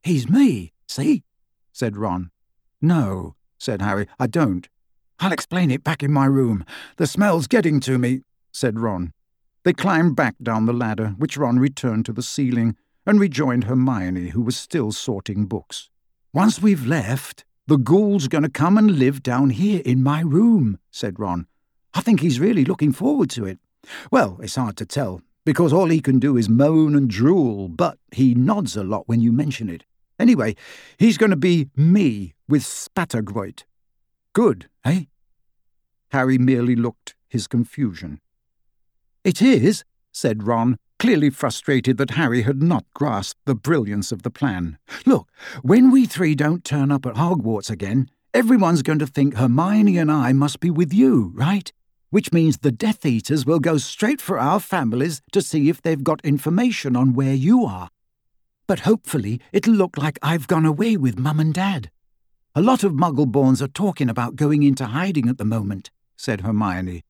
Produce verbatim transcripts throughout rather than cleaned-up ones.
He's me, see?" said Ron. "No," said Harry, "I don't. I'll explain it back in my room. The smell's getting to me," said Ron. They climbed back down the ladder, which Ron returned to the ceiling, and rejoined Hermione, who was still sorting books. "Once we've left, the ghoul's going to come and live down here in my room," said Ron. "I think he's really looking forward to it. Well, it's hard to tell, because all he can do is moan and drool, but he nods a lot when you mention it. Anyway, he's going to be me with Spattergroit. Good, eh?" Harry merely looked his confusion. "It is," said Ron, clearly frustrated that Harry had not grasped the brilliance of the plan. "Look, when we three don't turn up at Hogwarts again, everyone's going to think Hermione and I must be with you, right? Which means the Death Eaters will go straight for our families to see if they've got information on where you are. But hopefully it'll look like I've gone away with Mum and Dad. A lot of Muggleborns are talking about going into hiding at the moment," said Hermione.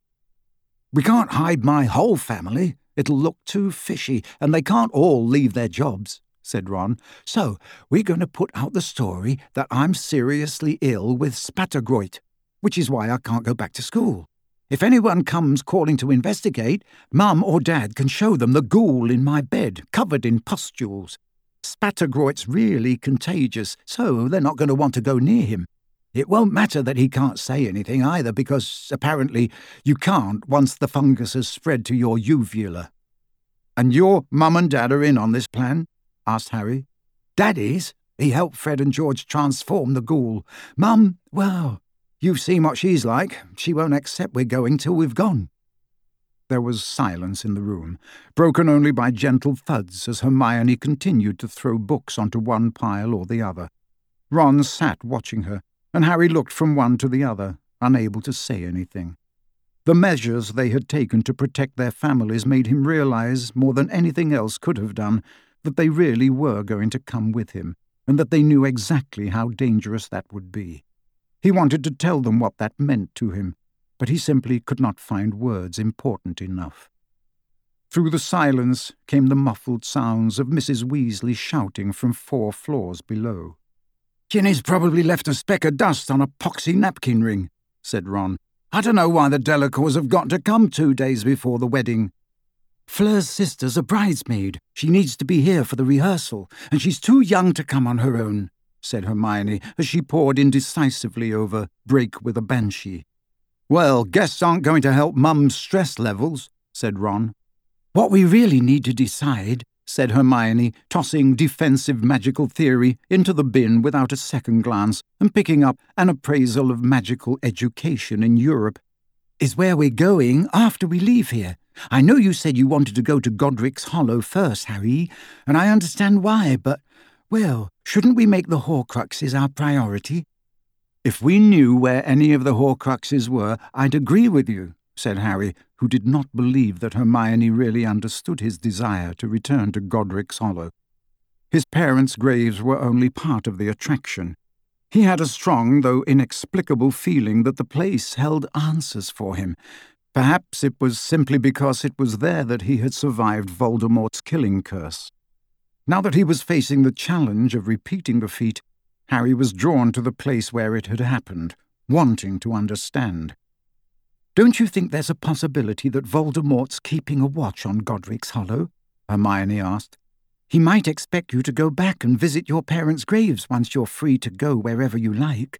"We can't hide my whole family. It'll look too fishy, and they can't all leave their jobs," said Ron. "So we're going to put out the story that I'm seriously ill with Spattergroit, which is why I can't go back to school. If anyone comes calling to investigate, Mum or Dad can show them the ghoul in my bed, covered in pustules. Spattergroit's really contagious, so they're not going to want to go near him. It won't matter that he can't say anything either, because apparently you can't once the fungus has spread to your uvula." "And your Mum and Dad are in on this plan?" asked Harry. "Dad is. He helped Fred and George transform the ghoul. Mum, well, you've seen what she's like. She won't accept we're going till we've gone." There was silence in the room, broken only by gentle thuds as Hermione continued to throw books onto one pile or the other. Ron sat watching her, and Harry looked from one to the other, unable to say anything. The measures they had taken to protect their families made him realize, more than anything else could have done, that they really were going to come with him, and that they knew exactly how dangerous that would be. He wanted to tell them what that meant to him, but he simply could not find words important enough. Through the silence came the muffled sounds of Missus Weasley shouting from four floors below. "Ginny's probably left a speck of dust on a poxy napkin ring," said Ron. "I don't know why the Delacours have got to come two days before the wedding." "Fleur's sister's a bridesmaid. She needs to be here for the rehearsal, and she's too young to come on her own," said Hermione, as she pored indecisively over Break with a Banshee. "Well, guests aren't going to help Mum's stress levels," said Ron. "What we really need to decide," said Hermione, tossing defensive magical theory into the bin without a second glance and picking up an appraisal of magical education in Europe, "is where we're going after we leave here. I know you said you wanted to go to Godric's Hollow first, Harry, and I understand why, but, well, shouldn't we make the Horcruxes our priority?" "If we knew where any of the Horcruxes were, I'd agree with you," said Harry, who did not believe that Hermione really understood his desire to return to Godric's Hollow. His parents' graves were only part of the attraction. He had a strong, though inexplicable, feeling that the place held answers for him. Perhaps it was simply because it was there that he had survived Voldemort's killing curse. Now that he was facing the challenge of repeating the feat, Harry was drawn to the place where it had happened, wanting to understand. "Don't you think there's a possibility that Voldemort's keeping a watch on Godric's Hollow?" Hermione asked. "He might expect you to go back and visit your parents' graves once you're free to go wherever you like."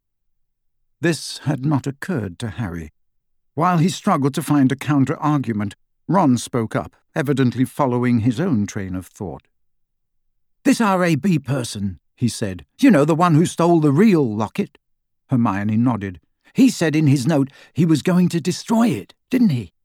This had not occurred to Harry. While he struggled to find a counter-argument, Ron spoke up, evidently following his own train of thought. "This R A B person," he said. "You know, the one who stole the real locket?" Hermione nodded. "He said in his note he was going to destroy it, didn't he?"